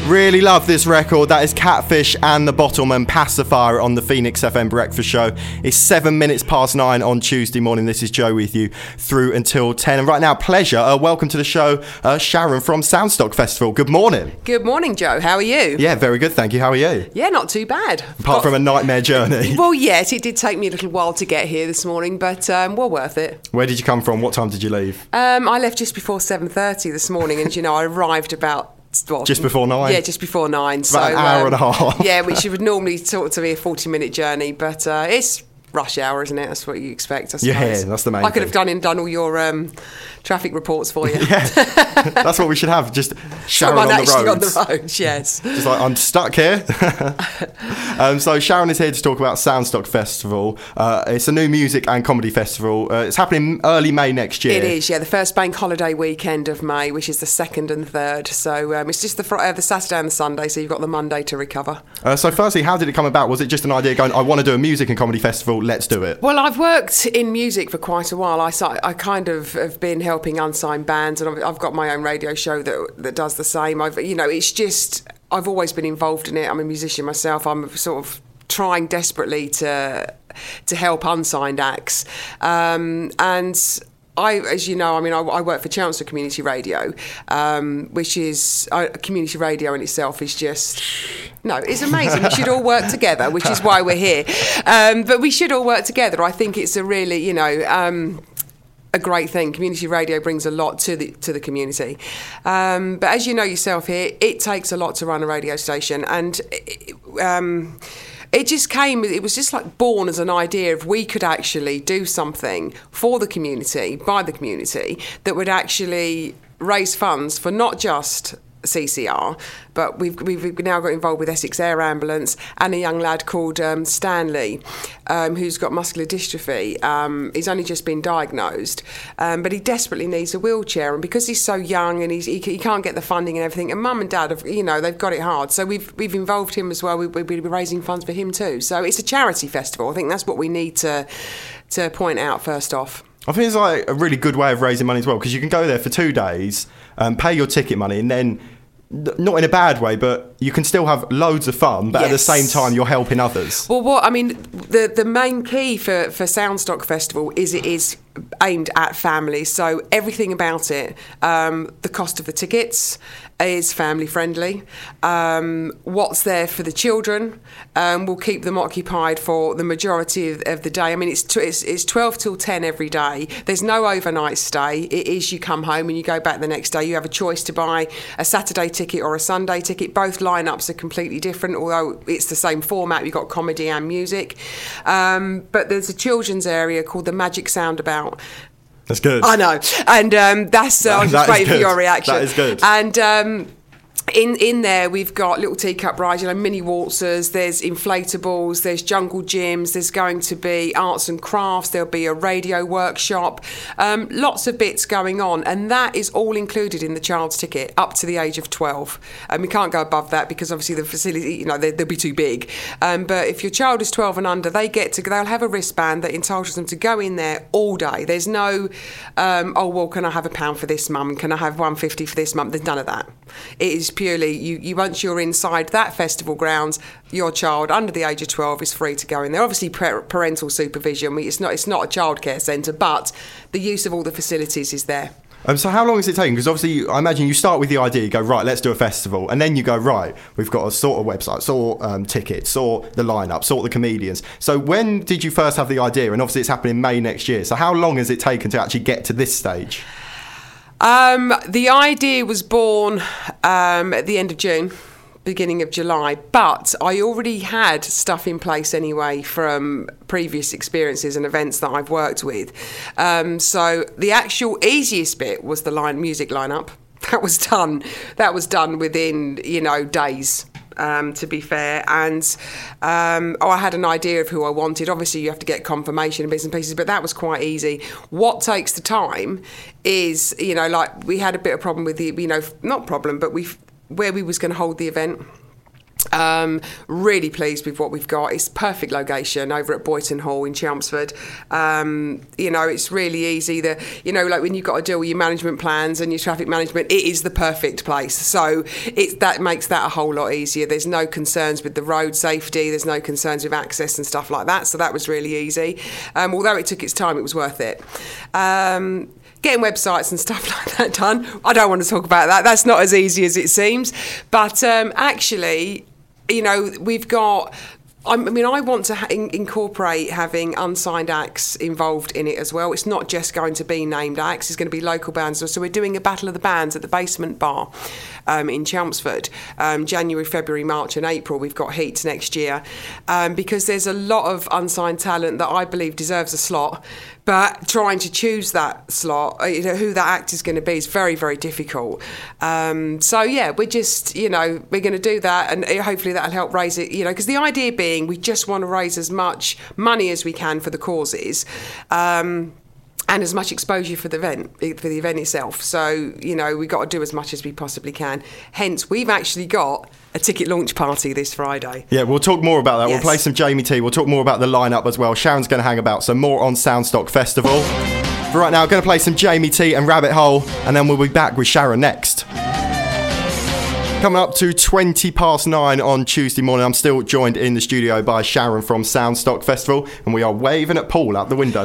Really love this record. That is Catfish and the Bottlemen Pacifier on the Phoenix FM Breakfast Show. It's 7 minutes past 9 on Tuesday morning. This is Joe with you through until 10. And right now, pleasure. Welcome to the show, Sharon from Soundstock Festival. Good morning. Good morning, Joe. How are you? Yeah, very good, thank you. How are you? Yeah, not too bad. Apart from a nightmare journey. Well, yes, it did take me a little while to get here this morning, but well worth it. Where did you come from? What time did you leave? I left just before 7:30 this morning, and I arrived about... Well, just before 9? Yeah, just before 9. About an hour and a half. Yeah, which would normally sort of be a 40-minute journey, but it's rush hour, isn't it? That's what you expect, I suppose. Yeah, that's the main thing. I could have done all your traffic reports for you. Yeah, that's what we should have, just Sharon on the roads. Someone actually on the roads, yes. Just like, I'm stuck here. So Sharon is here to talk about Soundstock Festival. It's a new music and comedy festival. It's happening early May next year. It is, yeah, the first bank holiday weekend of May, which is the 2nd and 3rd. So it's just the Saturday and the Sunday, so you've got the Monday to recover. So firstly, how did it come about? Was it just an idea going, I want to do a music and comedy festival, let's do it? Well, I've worked in music for quite a while. I kind of have been helping unsigned bands, and I've got my own radio show that does the same. It's just, I've always been involved in it. I'm a musician myself. I'm sort of trying desperately to help unsigned acts, and as you know, I work for Chelmsford Community Radio, which is community radio in itself is just, it's amazing. We should all work together, which is why we're here. But we should all work together. I think it's a really, a great thing. Community radio brings a lot to the community. But as you know yourself here, it takes a lot to run a radio station, and it was just like born as an idea if we could actually do something for the community, by the community, that would actually raise funds for not just CCR, but we've now got involved with Essex Air Ambulance and a young lad called Stanley, who's got muscular dystrophy. He's only just been diagnosed, but he desperately needs a wheelchair, and because he's so young and he can't get the funding and everything, and mum and dad have, they've got it hard, so we've involved him as well. We'll be raising funds for him too. So it's a charity festival. I think that's what we need to point out first off. I think it's like a really good way of raising money as well, because you can go there for 2 days, pay your ticket money, and then, not in a bad way, but you can still have loads of fun, but At the same time you're helping others. Well, the main key for Soundstock Festival is it is aimed at families, so everything about it, the cost of the tickets is family friendly. What's there for the children will keep them occupied for the majority of the day. It's 12 till 10 every day. There's no overnight stay. It is you come home and you go back the next day. You have a choice to buy a Saturday ticket or a Sunday ticket. Both lineups are completely different, although it's the same format. You've got comedy and music. But there's a children's area called the Magic Soundabout. That's good. I know. And I'm just waiting for your reaction. That is good. And in there we've got little teacup rides, mini waltzers, there's inflatables, there's jungle gyms, there's going to be arts and crafts, there'll be a radio workshop, lots of bits going on, and that is all included in the child's ticket up to the age of 12. And we can't go above that because obviously the facility, they'll be too big. But if your child is 12 and under, they'll have a wristband that entitles them to go in there all day. There's no, can I have £1 for this, mum? Can I have £1.50 for this, mum? There's none of that. It is purely, you once you're inside that festival grounds, your child under the age of 12 is free to go in there. Obviously, parental supervision. It's not a childcare centre, but the use of all the facilities is there. So how long is it taking? Because obviously, I imagine you start with the idea, you go, right, let's do a festival. And then you go, right, we've got to sort a website, sort tickets, sort the lineup, sort the comedians. So when did you first have the idea? And obviously, it's happening May next year. So how long has it taken to actually get to this stage? The idea was born at the end of June, beginning of July, but I already had stuff in place anyway from previous experiences and events that I've worked with. So the actual easiest bit was the music lineup. That was done within, days. To be fair, and I had an idea of who I wanted. Obviously, you have to get confirmation and bits and pieces, but that was quite easy. What takes the time is, we had a bit of problem with the, not problem, but where we was going to hold the event. Really pleased with what we've got. It's perfect location over at Boyton Hall in Chelmsford. It's really easy. Like when you've got to deal with your management plans and your traffic management, it is the perfect place. So that makes that a whole lot easier. There's no concerns with the road safety. There's no concerns with access and stuff like that. So that was really easy. Although it took its time, it was worth it. Getting websites and stuff like that done, I don't want to talk about that. That's not as easy as it seems. But actually, we've got... I want to incorporate having unsigned acts involved in it as well. It's not just going to be named acts, it's going to be local bands. So we're doing a Battle of the Bands at the Basement Bar in Chelmsford. January, February, March and April, we've got heats next year. Because there's a lot of unsigned talent that I believe deserves a slot. But trying to choose that slot, who that act is going to be, is very, very difficult. We're just, we're going to do that, and hopefully that'll help raise it, because the idea being we just want to raise as much money as we can for the causes. And as much exposure for the event itself. So, we've got to do as much as we possibly can. Hence, we've actually got a ticket launch party this Friday. Yeah, we'll talk more about that. Yes. We'll play some Jamie T. We'll talk more about the lineup as well. Sharon's going to hang about, so more on Soundstock Festival. For right now, I'm going to play some Jamie T and Rabbit Hole, and then we'll be back with Sharon next. Coming up to 9:20 on Tuesday morning, I'm still joined in the studio by Sharon from Soundstock Festival, and we are waving at Paul out the window.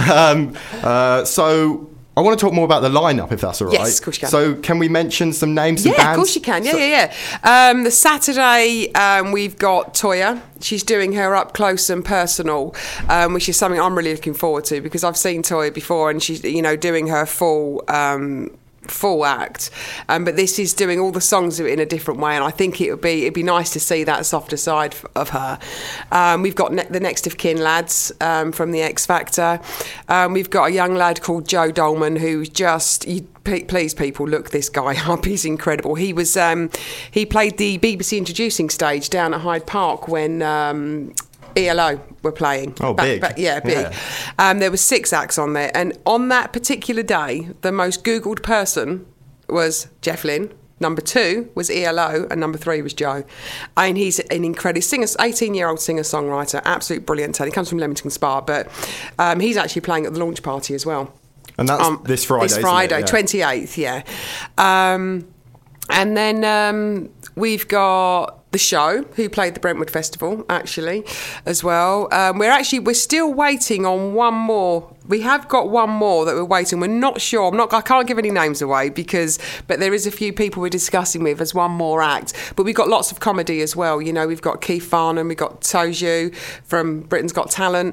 So I want to talk more about the lineup, if that's all right. Yes, of course you can. So can we mention some names and bands? bands? Of course you can. The Saturday, we've got Toya. She's doing her Up Close and Personal, which is something I'm really looking forward to, because I've seen Toya before, and she's, doing her full act, but this is doing all the songs in a different way, and I think it'd be nice to see that softer side of her. We've got the Next of Kin lads from the X Factor. We've got a young lad called Joe Dolman who's just... Please, people, look this guy up. He's incredible. He was he played the BBC introducing stage down at Hyde Park when ELO were playing. Oh, big. Big. Yeah. There were 6 acts on there, and on that particular day, the most Googled person was Jeff Lynne. Number 2 was ELO, and number 3 was Joe. And he's an incredible singer, 18-year-old singer-songwriter, absolute brilliant talent. He comes from Leamington Spa, but he's actually playing at the launch party as well. And that's this Friday, This Friday, isn't it? 28th, yeah. And then we've got The Show, who played the Brentwood Festival, actually, as well. We're still waiting on one more. We have got one more that we're waiting. We're not sure. I can't give any names away but there is a few people we're discussing with as one more act. But we've got lots of comedy as well. We've got Keith Farnham, we've got Toju from Britain's Got Talent.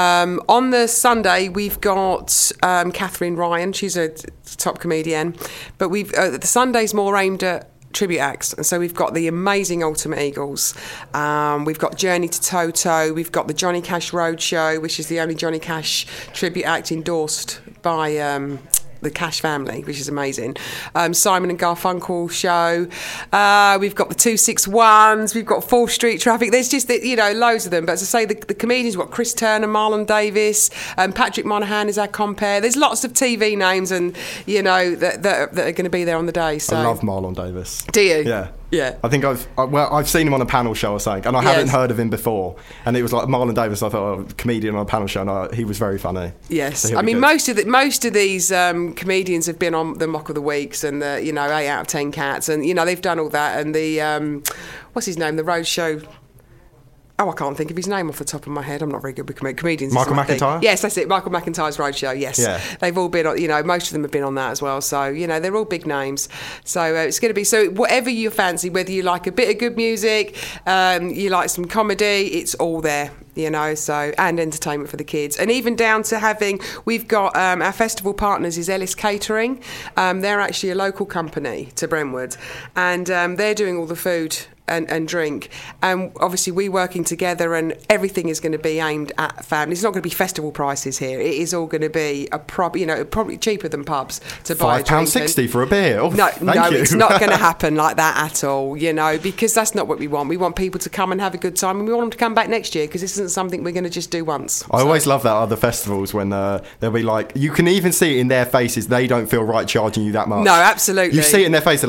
On the Sunday, we've got Catherine Ryan. She's a top comedian. But the Sunday's more aimed at tribute acts, and so we've got the amazing Ultimate Eagles, we've got Journey to Toto, we've got the Johnny Cash Roadshow, which is the only Johnny Cash tribute act endorsed by the Cash family, which is amazing. Simon and Garfunkel show. We've got the 261s. We've got 4th Street Traffic. There's just loads of them. But as I say, the comedians, we've got Chris Turner, Marlon Davis, Patrick Monahan is our compere. There's lots of TV names, and that are going to be there on the day. So I love Marlon Davis. Do you? Yeah. Yeah. I think I've seen him on a panel show or something, and I hadn't heard of him before. And it was like Marlon Davis. I thought, comedian on a panel show, and he was very funny. Yes, So I mean most of these comedians have been on the Mock of the Weeks and the 8 out of 10 Cats, and they've done all that, and the what's his name, the Roadshow. Oh, I can't think of his name off the top of my head. I'm not very good with comedians. Michael McIntyre? Yes, that's it. Michael McIntyre's Roadshow, yes. Yeah. They've all been on, most of them have been on that as well. So, they're all big names. So it's going to be, whatever you fancy, whether you like a bit of good music, you like some comedy, it's all there. And entertainment for the kids. And even down to we've got our festival partners is Ellis Catering. They're actually a local company to Brentwood, and they're doing all the food and drink, and obviously we working together, and everything is going to be aimed at families. It's not going to be festival prices here. It is all going to be probably cheaper than pubs to buy £5.60 for a beer. Oh, no, you. It's not going to happen like that at all. Because that's not what we want. We want people to come and have a good time, and we want them to come back next year, because this isn't something we're going to just do once. I always love that at other festivals when they'll be like, you can even see it in their faces, they don't feel right charging you that much. No, absolutely. You see it in their face, they're like,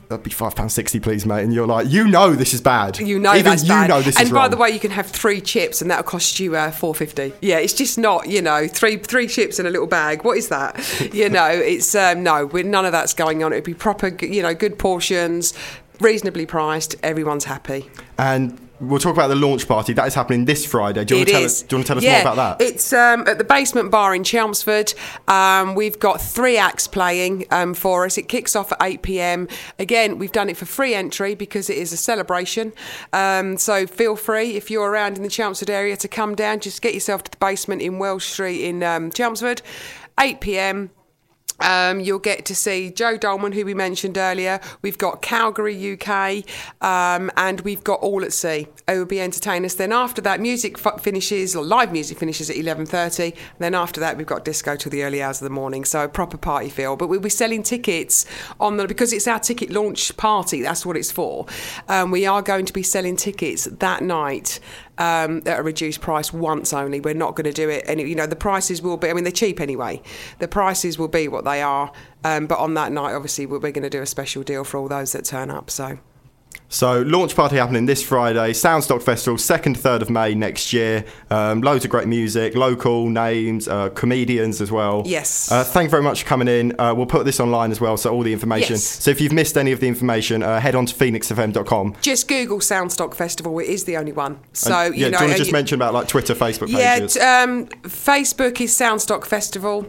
that'd be £5.60, please, mate. And you're like, you know this is bad. You know Even that's you bad. know this and is by wrong. the way, you can have 3 chips and that'll cost you £4.50. Yeah, it's just not, three chips in a little bag. What is that? It's no, none of that's going on. It'd be proper, good portions, reasonably priced. Everyone's happy. And we'll talk about the launch party. That is happening this Friday. Do you want to tell us more about that? It's at the Basement Bar in Chelmsford. We've got 3 acts playing for us. It kicks off at 8 p.m. Again, we've done it for free entry because it is a celebration. So feel free, if you're around in the Chelmsford area, to come down. Just get yourself to the Basement in Welsh Street in Chelmsford. 8 p.m. You'll get to see Joe Dolman, who we mentioned earlier. We've got Calgary, UK, and we've got All at Sea, who will be entertaining us. Then after that, live music finishes at 11:30. And then after that, we've got disco till the early hours of the morning, so a proper party feel. But we'll be selling tickets because it's our ticket launch party. That's what it's for. We are going to be selling tickets that night. At a reduced price once only. We're not going to do it. And, the prices will be, they're cheap anyway. The prices will be what they are. But on that night, obviously, we're going to do a special deal for all those that turn up. So launch party happening this Friday, Soundstock Festival, 2nd, 3rd of May next year. Loads of great music, local names, comedians as well. Yes. Thank you very much for coming in. We'll put this online as well, so all the information. Yes. So if you've missed any of the information, head on to phoenixfm.com. Just Google Soundstock Festival. It is the only one. So, and, do you want to just mention about like Twitter, Facebook pages? Yeah, Facebook is Soundstock Festival.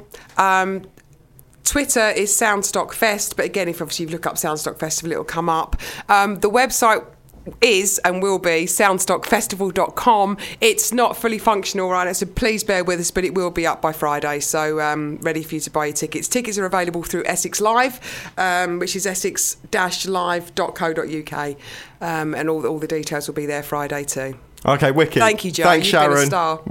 Twitter is Soundstock Fest, but again, if obviously you look up Soundstock Festival, it'll come up. The website is and will be soundstockfestival.com. It's not fully functional right now, so please bear with us, but it will be up by Friday, so ready for you to buy your tickets. Tickets are available through Essex Live, which is essex-live.co.uk, and all the details will be there Friday too. Okay, wicked. Thank you, Joe. Thanks, You've been a Sharon. star.